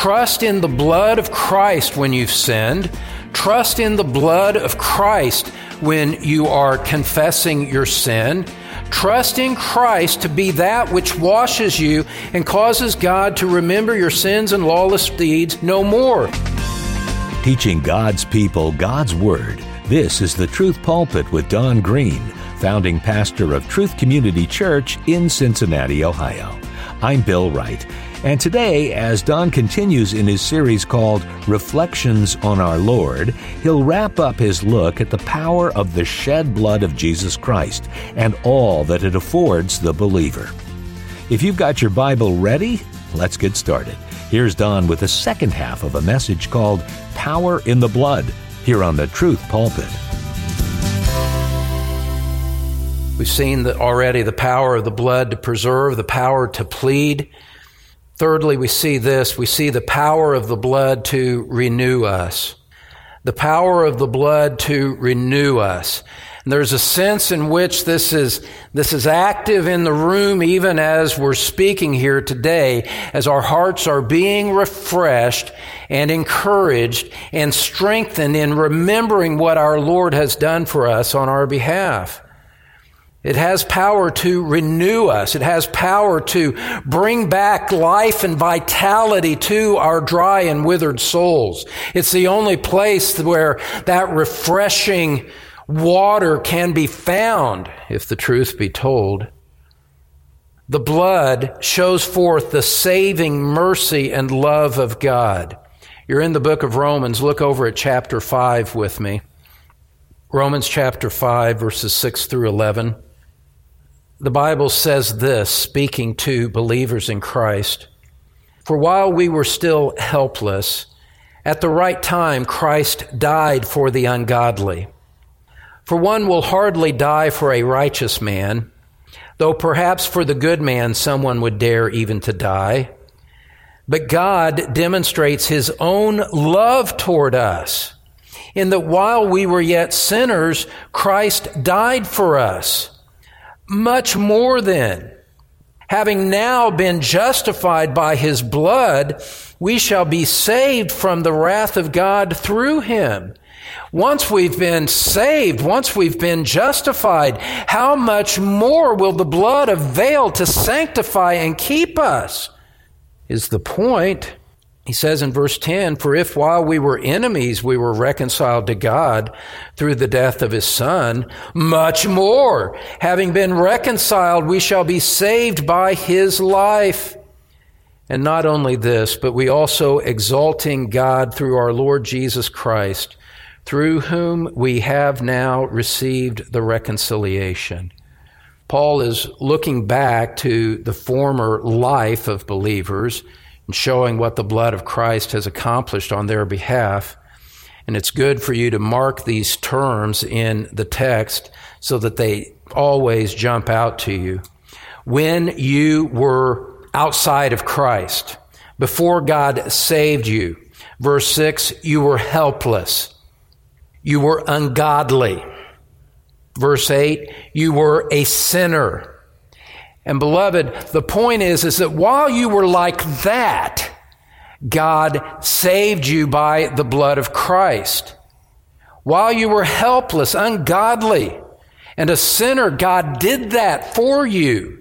Trust in the blood of Christ when you've sinned. Trust in the blood of Christ when you are confessing your sin. Trust in Christ to be that which washes you and causes God to remember your sins and lawless deeds no more. Teaching God's people God's Word. This is the Truth Pulpit with Don Green, founding pastor of Truth Community Church in Cincinnati, Ohio. I'm Bill Wright, and today, as Don continues in his series called Reflections on Our Lord, he'll wrap up his look at the power of the shed blood of Jesus Christ and all that it affords the believer. If you've got your Bible ready, let's get started. Here's Don with the second half of a message called Power in the Blood, here on the Truth Pulpit. We've seen already the power of the blood to preserve, the power to plead. Thirdly, we see this. We see the power of the blood to renew us. The power of the blood to renew us. And there's a sense in which this is active in the room even as we're speaking here today, as our hearts are being refreshed and encouraged and strengthened in remembering what our Lord has done for us on our behalf. It has power to renew us. It has power to bring back life and vitality to our dry and withered souls. It's the only place where that refreshing water can be found, if the truth be told. The blood shows forth the saving mercy and love of God. You're in the book of Romans. Look over at chapter 5 with me. Romans chapter 5, verses 6 through 11. The Bible says this, speaking to believers in Christ, "For while we were still helpless, at the right time Christ died for the ungodly. For one will hardly die for a righteous man, though perhaps for the good man someone would dare even to die. But God demonstrates His own love toward us, in that while we were yet sinners, Christ died for us. Much more then, having now been justified by His blood, we shall be saved from the wrath of God through Him." Once we've been saved, once we've been justified, how much more will the blood avail to sanctify and keep us? Is the point. He says in verse 10, "For if while we were enemies we were reconciled to God through the death of His Son, much more, having been reconciled, we shall be saved by His life. And not only this, but we also exalting God through our Lord Jesus Christ, through whom we have now received the reconciliation." Paul is looking back to the former life of believers and showing what the blood of Christ has accomplished on their behalf. And it's good for you to mark these terms in the text so that they always jump out to you. When you were outside of Christ, before God saved you, verse 6, you were helpless. You were ungodly. Verse 8, you were a sinner. And beloved, the point is that while you were like that, God saved you by the blood of Christ. While you were helpless, ungodly, and a sinner, God did that for you.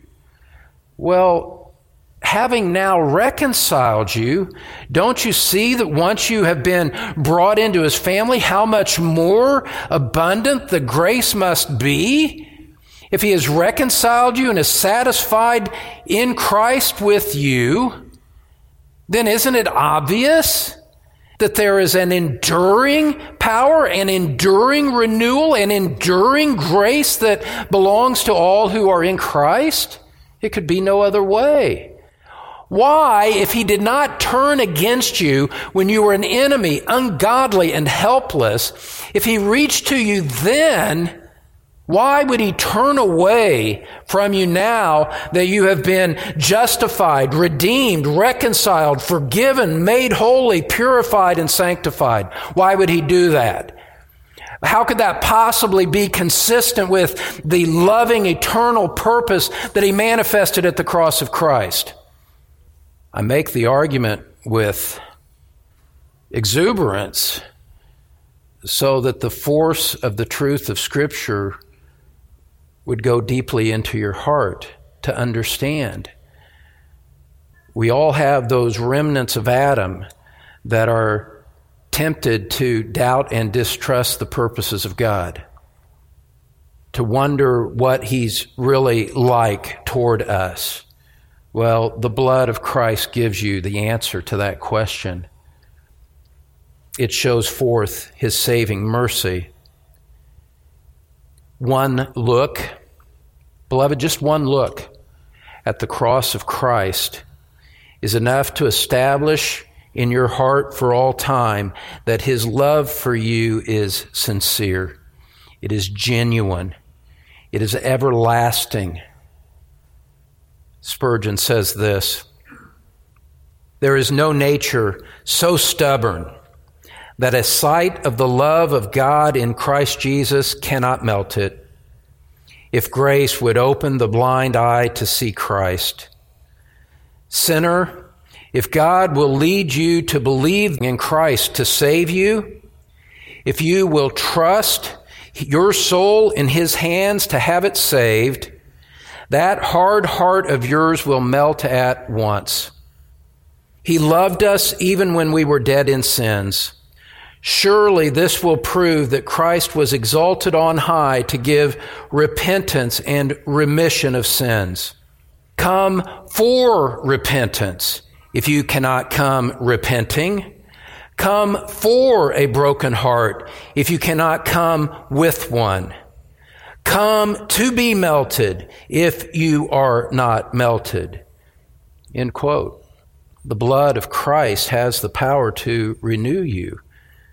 Well, having now reconciled you, don't you see that once you have been brought into His family, how much more abundant the grace must be? If He has reconciled you and is satisfied in Christ with you, then isn't it obvious that there is an enduring power, an enduring renewal, an enduring grace that belongs to all who are in Christ? It could be no other way. Why, if He did not turn against you when you were an enemy, ungodly and helpless, if He reached to you then, why would He turn away from you now that you have been justified, redeemed, reconciled, forgiven, made holy, purified, and sanctified? Why would He do that? How could that possibly be consistent with the loving, eternal purpose that He manifested at the cross of Christ? I make the argument with exuberance so that the force of the truth of Scripture would go deeply into your heart to understand. We all have those remnants of Adam that are tempted to doubt and distrust the purposes of God, to wonder what He's really like toward us. Well, the blood of Christ gives you the answer to that question. It shows forth His saving mercy. One look, beloved, just one look at the cross of Christ is enough to establish in your heart for all time that His love for you is sincere. It is genuine. It is everlasting. Spurgeon says this: "There is no nature so stubborn that a sight of the love of God in Christ Jesus cannot melt it, if grace would open the blind eye to see Christ. Sinner, if God will lead you to believe in Christ to save you, if you will trust your soul in His hands to have it saved, that hard heart of yours will melt at once. He loved us even when we were dead in sins. Surely this will prove that Christ was exalted on high to give repentance and remission of sins. Come for repentance. If you cannot come repenting, come for a broken heart. If you cannot come with one, come to be melted if you are not melted." End quote. The blood of Christ has the power to renew you.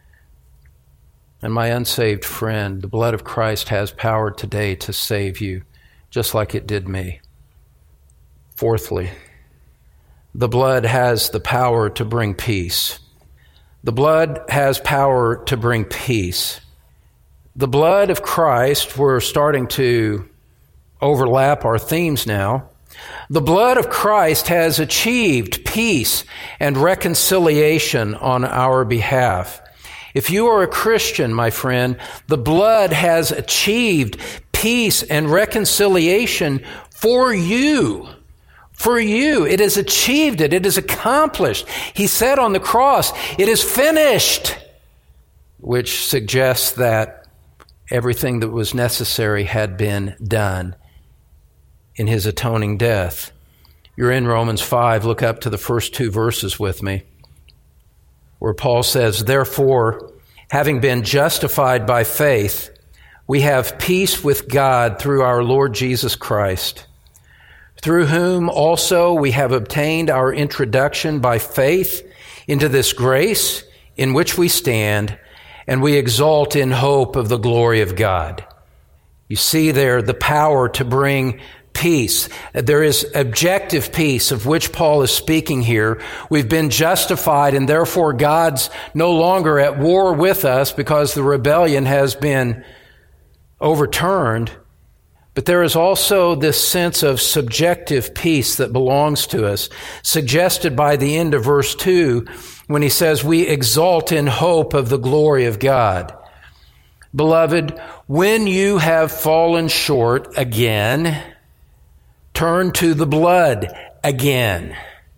And my unsaved friend, the blood of Christ has power today to save you, just like it did me. Fourthly, the blood has the power to bring peace. The blood has power to bring peace. The blood of Christ, we're starting to overlap our themes now. The blood of Christ has achieved peace and reconciliation on our behalf. If you are a Christian, my friend, the blood has achieved peace and reconciliation for you. For you. It has achieved it. It is accomplished. He said on the cross, "It is finished," which suggests that everything that was necessary had been done in His atoning death. You're in Romans 5. Look up to the first 2 verses with me, where Paul says, "Therefore, having been justified by faith, we have peace with God through our Lord Jesus Christ, through whom also we have obtained our introduction by faith into this grace in which we stand, and we exult in hope of the glory of God." You see there the power to bring peace. There is objective peace of which Paul is speaking here. We've been justified, and therefore God's no longer at war with us because the rebellion has been overturned. But there is also this sense of subjective peace that belongs to us, suggested by the end of verse 2 when he says, "We exult in hope of the glory of God." Beloved, when you have fallen short again, turn to the blood again.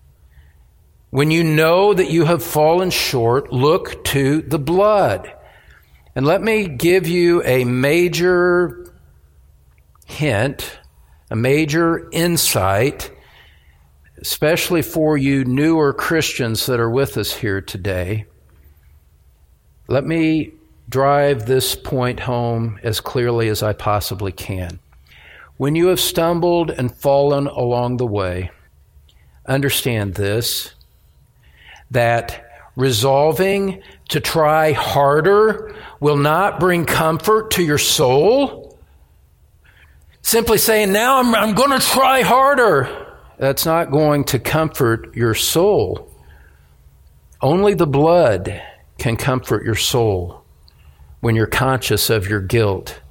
When you know that you have fallen short, look to the blood. And let me give you a major hint, a major insight, especially for you newer Christians that are with us here today. Let me drive this point home as clearly as I possibly can. When you have stumbled and fallen along the way, understand this, that resolving to try harder will not bring comfort to your soul. Simply saying, now I'm going to try harder, that's not going to comfort your soul. Only the blood can comfort your soul when you're conscious of your guilt.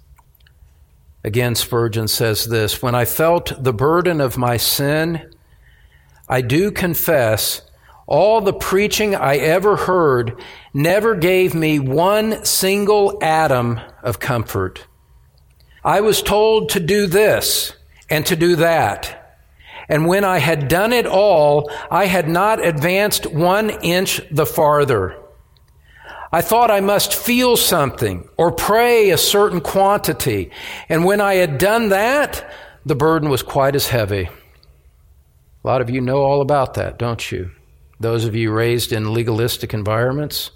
Again, Spurgeon says this, "When I felt the burden of my sin, I do confess All the preaching I ever heard never gave me one single atom of comfort. I was told to do this and to do that. And when I had done it all, I had not advanced 1 inch the farther. I thought I must feel something or pray a certain quantity. And when I had done that, the burden was quite as heavy. A lot of you know all about that, don't you? Those of you raised in legalistic environments.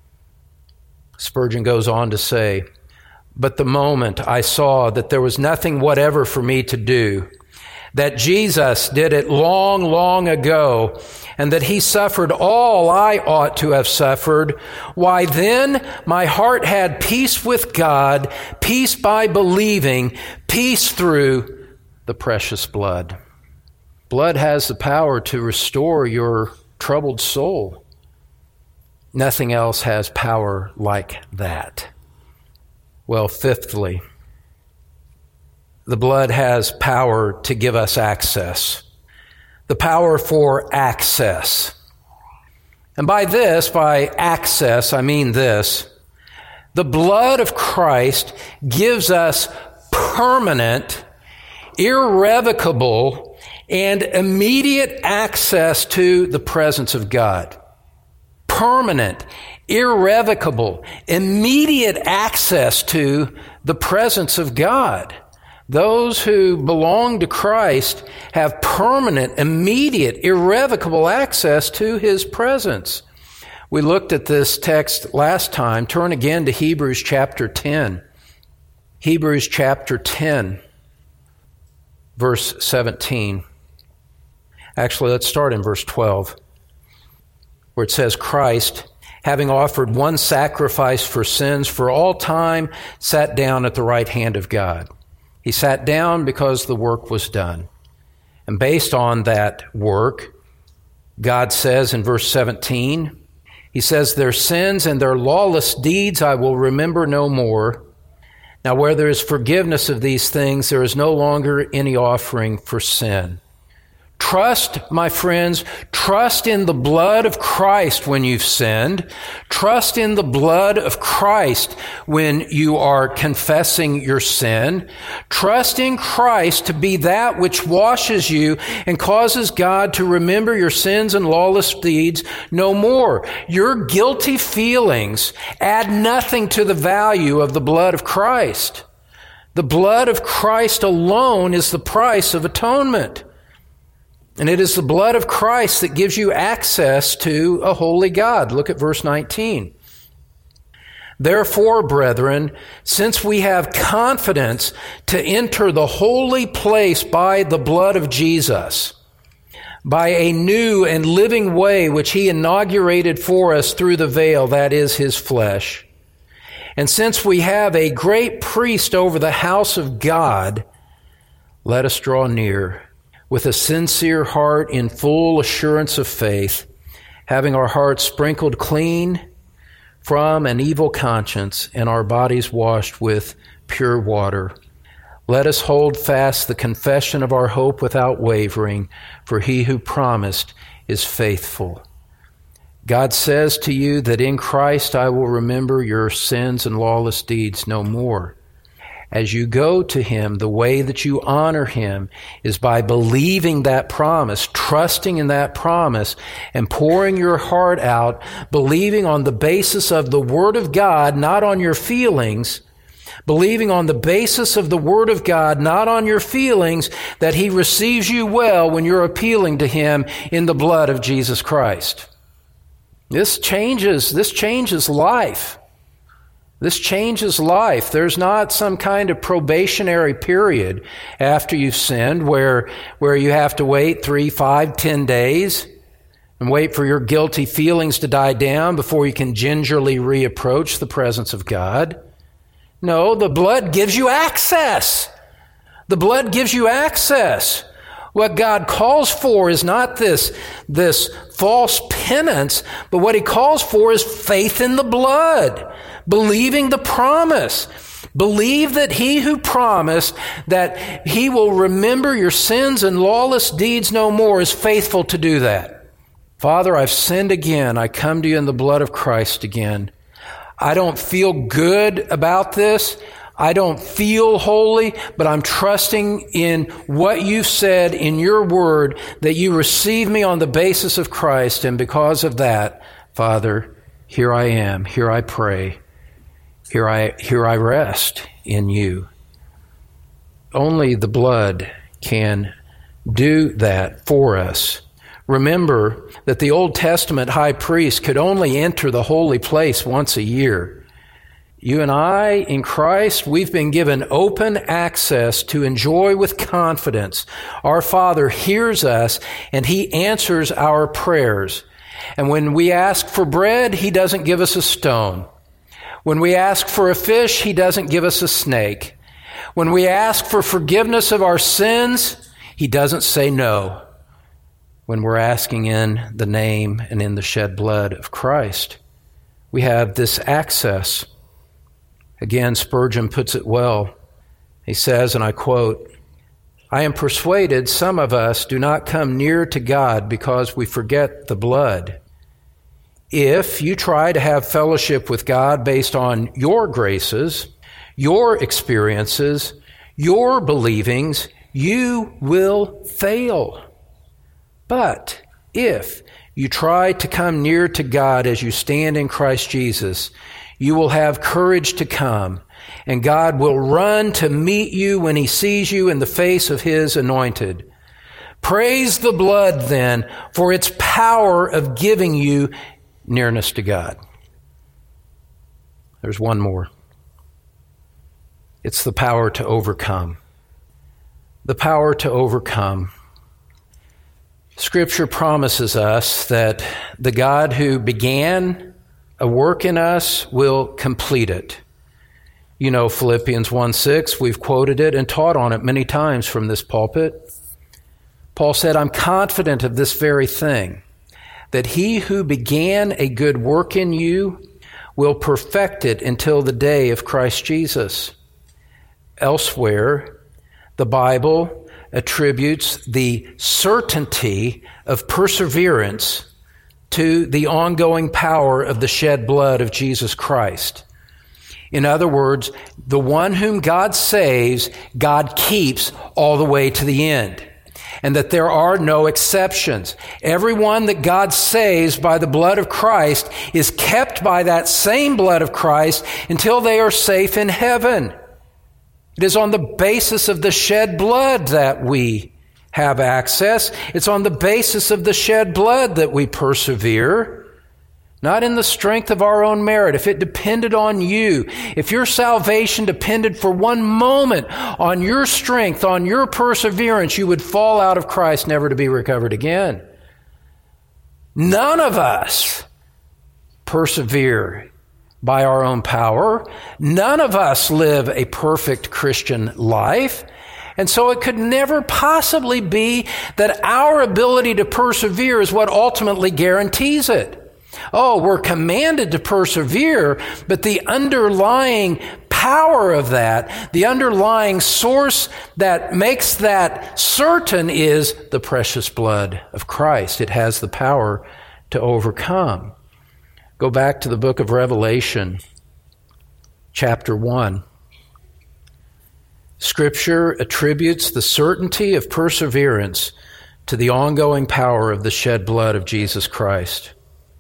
Spurgeon goes on to say, "But the moment I saw that there was nothing whatever for me to do, that Jesus did it long, long ago, and that he suffered all I ought to have suffered, why then my heart had peace with God, peace by believing, peace through the precious blood." Blood has the power to restore your troubled soul. Nothing else has power like that. Well, fifthly, the blood has power to give us access. The power for access. And by access, I mean this. The blood of Christ gives us permanent, irrevocable, and immediate access to the presence of God. Permanent, irrevocable, immediate access to the presence of God. Those who belong to Christ have permanent, immediate, irrevocable access to his presence. We looked at this text last time. Turn again to Hebrews chapter 10. Hebrews chapter 10, verse 17. Actually, let's start in verse 12, where it says, "Christ, having offered one sacrifice for sins for all time, sat down at the right hand of God." He sat down because the work was done. And based on that work, God says in verse 17, he says, "Their sins and their lawless deeds I will remember no more. Now where there is forgiveness of these things, there is no longer any offering for sin." Trust, my friends, trust in the blood of Christ when you've sinned. Trust in the blood of Christ when you are confessing your sin. Trust in Christ to be that which washes you and causes God to remember your sins and lawless deeds no more. Your guilty feelings add nothing to the value of the blood of Christ. The blood of Christ alone is the price of atonement. And it is the blood of Christ that gives you access to a holy God. Look at verse 19. "Therefore, brethren, since we have confidence to enter the holy place by the blood of Jesus, by a new and living way which he inaugurated for us through the veil, that is his flesh. And since we have a great priest over the house of God, let us draw near with a sincere heart in full assurance of faith, having our hearts sprinkled clean from an evil conscience and our bodies washed with pure water. Let us hold fast the confession of our hope without wavering, for he who promised is faithful." God says to you that in Christ I will remember your sins and lawless deeds no more. As you go to him, the way that you honor him is by believing that promise, trusting in that promise, and pouring your heart out, believing on the basis of the Word of God, not on your feelings, believing on the basis of the Word of God, not on your feelings, that he receives you well when you're appealing to him in the blood of Jesus Christ. This changes life. This changes life. There's not some kind of probationary period after you've sinned where you have to wait 3, 5, 10 days and wait for your guilty feelings to die down before you can gingerly reapproach the presence of God. No, the blood gives you access. The blood gives you access. What God calls for is not this false penance, but what he calls for is faith in the blood. Believing the promise. Believe that he who promised that he will remember your sins and lawless deeds no more is faithful to do that. Father, I've sinned again. I come to you in the blood of Christ again. I don't feel good about this. I don't feel holy, but I'm trusting in what you've said in your word, that you receive me on the basis of Christ. And because of that, Father, here I am. Here I pray. Here I rest in you. Only the blood can do that for us. Remember that the Old Testament high priest could only enter the holy place once a year. You and I, in Christ, we've been given open access to enjoy with confidence. Our Father hears us and He answers our prayers. And when we ask for bread, He doesn't give us a stone. When we ask for a fish, He doesn't give us a snake. When we ask for forgiveness of our sins, He doesn't say no. When we're asking in the name and in the shed blood of Christ, we have this access. Again, Spurgeon puts it well. He says, and I quote, "I am persuaded some of us do not come near to God because we forget the blood. If you try to have fellowship with God based on your graces, your experiences, your believings, you will fail. But if you try to come near to God as you stand in Christ Jesus, you will have courage to come, and God will run to meet you when He sees you in the face of His anointed. Praise the blood, then, for its power of giving you nearness to God." There's one more. It's the power to overcome. The power to overcome. Scripture promises us that the God who began a work in us will complete it. You know Philippians 1:6, we've quoted it and taught on it many times from this pulpit. Paul said, "I'm confident of this very thing, that He who began a good work in you will perfect it until the day of Christ Jesus." Elsewhere, the Bible attributes the certainty of perseverance to the ongoing power of the shed blood of Jesus Christ. In other words, the one whom God saves, God keeps all the way to the end, and that there are no exceptions. Everyone that God saves by the blood of Christ is kept by that same blood of Christ until they are safe in heaven. It is on the basis of the shed blood that we have access. It's on the basis of the shed blood that we persevere, not in the strength of our own merit. If it depended on you, if your salvation depended for one moment on your strength, on your perseverance, you would fall out of Christ, never to be recovered again. None of us persevere by our own power. None of us live a perfect Christian life. And so it could never possibly be that our ability to persevere is what ultimately guarantees it. Oh, we're commanded to persevere, but the underlying power of that, the underlying source that makes that certain is the precious blood of Christ. It has the power to overcome. Go back to the book of Revelation, chapter 1. Scripture attributes the certainty of perseverance to the ongoing power of the shed blood of Jesus Christ.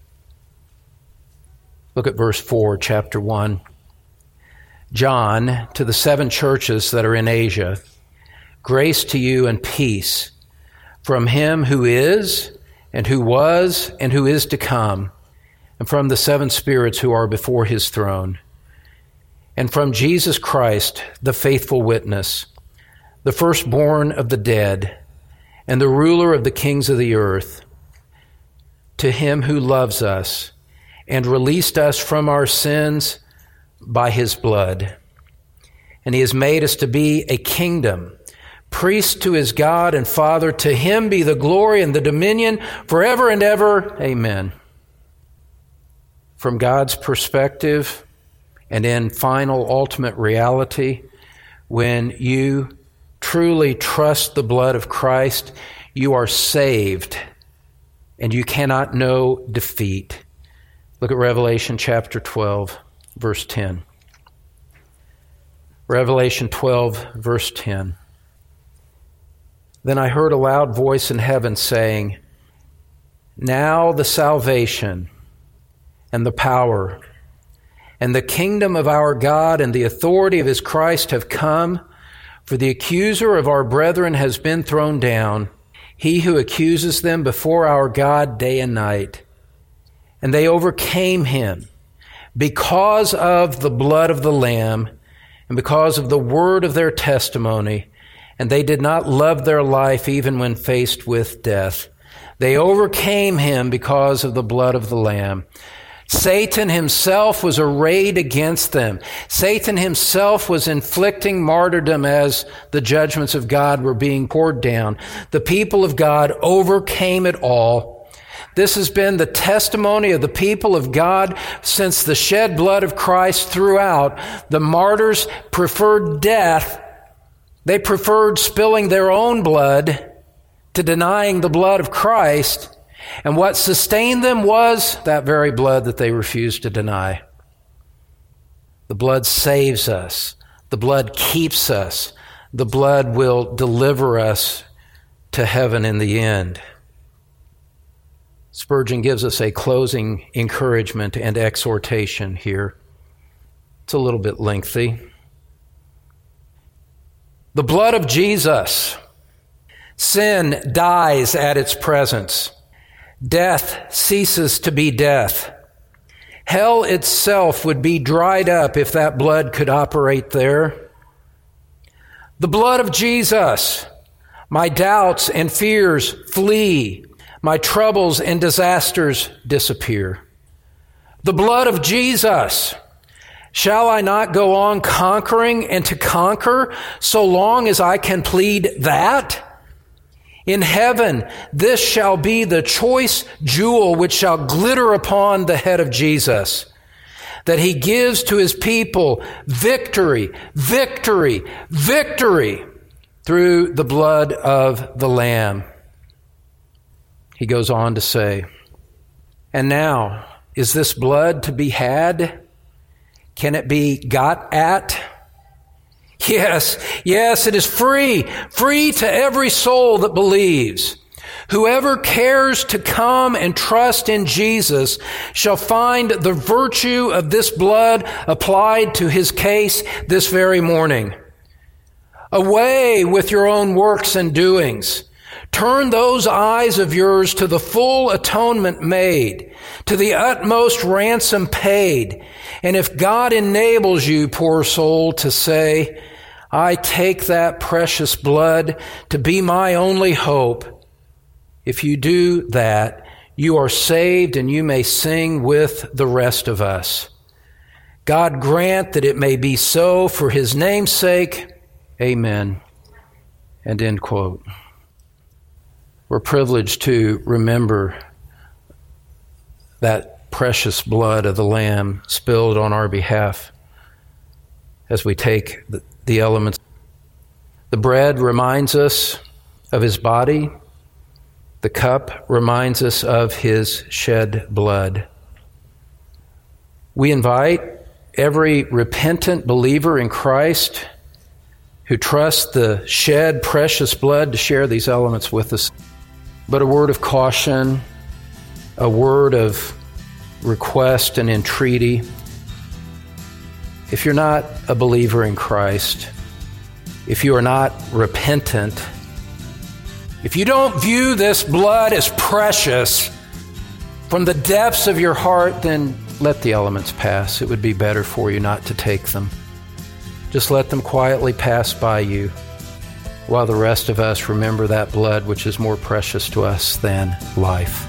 Look at verse 4, chapter 1. "John, to the 7 churches that are in Asia, grace to you and peace from Him who is, and who was, and who is to come, and from the 7 spirits who are before His throne, and from Jesus Christ, the faithful witness, the firstborn of the dead, and the ruler of the kings of the earth, to Him who loves us and released us from our sins by His blood. And He has made us to be a kingdom, priests to His God and Father. To Him be the glory and the dominion forever and ever. Amen." From God's perspective, and in final ultimate reality, when you truly trust the blood of Christ, you are saved and you cannot know defeat. Look at Revelation chapter 12, verse 10. Revelation 12, verse 10. Then I heard a loud voice in heaven saying, "Now the salvation and the power and the kingdom of our God and the authority of his Christ have come, for the accuser of our brethren has been thrown down, he who accuses them before our God day and night. And they overcame him because of the blood of the Lamb and because of the word of their testimony, and they did not love their life even when faced with death. They overcame him because of the blood of the Lamb." Satan himself was arrayed against them. Satan himself was inflicting martyrdom as the judgments of God were being poured down. The people of God overcame it all. This has been the testimony of the people of God since the shed blood of Christ throughout. The martyrs preferred death. They preferred spilling their own blood to denying the blood of Christ. And what sustained them was that very blood that they refused to deny. The blood saves us. The blood keeps us. The blood will deliver us to heaven in the end. Spurgeon gives us a closing encouragement and exhortation here. It's a little bit lengthy. The blood of Jesus. Sin dies at its presence. Death ceases to be death. Hell itself would be dried up if that blood could operate there. The blood of Jesus. My doubts and fears flee. My troubles and disasters disappear. The blood of Jesus. Shall I not go on conquering and to conquer so long as I can plead that? In heaven, this shall be the choice jewel which shall glitter upon the head of Jesus, that he gives to his people victory, victory, victory through the blood of the Lamb. He goes on to say, and now, is this blood to be had? Can it be got at? Yes, it is free to every soul that believes. Whoever cares to come and trust in Jesus shall find the virtue of this blood applied to his case this very morning. Away with your own works and doings. Turn those eyes of yours to the full atonement made, to the utmost ransom paid. And if God enables you, poor soul, to say, I take that precious blood to be my only hope, if you do that, you are saved and you may sing with the rest of us. God grant that it may be so for his name's sake. Amen. And end quote. We're privileged to remember that precious blood of the Lamb spilled on our behalf as we take the elements. The bread reminds us of his body. The cup reminds us of his shed blood. We invite every repentant believer in Christ who trusts the shed precious blood to share these elements with us. But a word of caution, a word of request and entreaty. If you're not a believer in Christ, if you are not repentant, if you don't view this blood as precious from the depths of your heart, then let the elements pass. It would be better for you not to take them. Just let them quietly pass by you while the rest of us remember that blood which is more precious to us than life.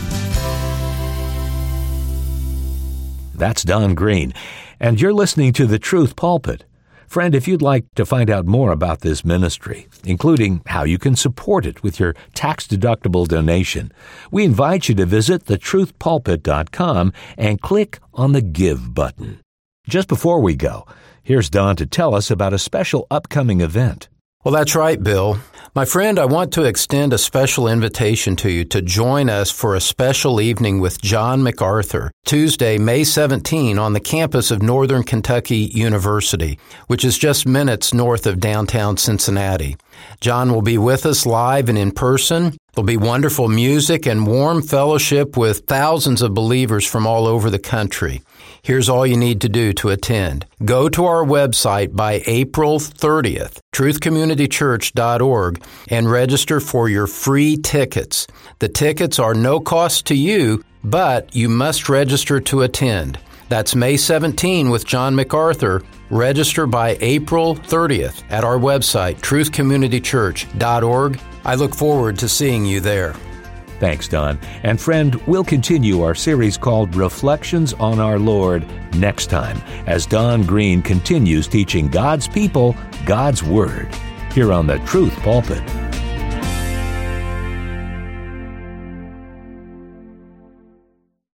That's Don Green, and you're listening to The Truth Pulpit. Friend, if you'd like to find out more about this ministry, including how you can support it with your tax-deductible donation, we invite you to visit thetruthpulpit.com and click on the Give button. Just before we go, here's Don to tell us about a special upcoming event. Well, that's right, Bill. My friend, I want to extend a special invitation to you to join us for a special evening with John MacArthur, Tuesday, May 17, on the campus of Northern Kentucky University, which is just minutes north of downtown Cincinnati. John will be with us live and in person. There'll be wonderful music and warm fellowship with thousands of believers from all over the country. Here's all you need to do to attend. Go to our website by April 30th, truthcommunitychurch.org, and register for your free tickets. The tickets are no cost to you, but you must register to attend. That's May 17 with John MacArthur. Register by April 30th at our website, truthcommunitychurch.org. I look forward to seeing you there. Thanks, Don. And friend, we'll continue our series called Reflections on Our Lord next time as Don Green continues teaching God's people God's Word here on the Truth Pulpit.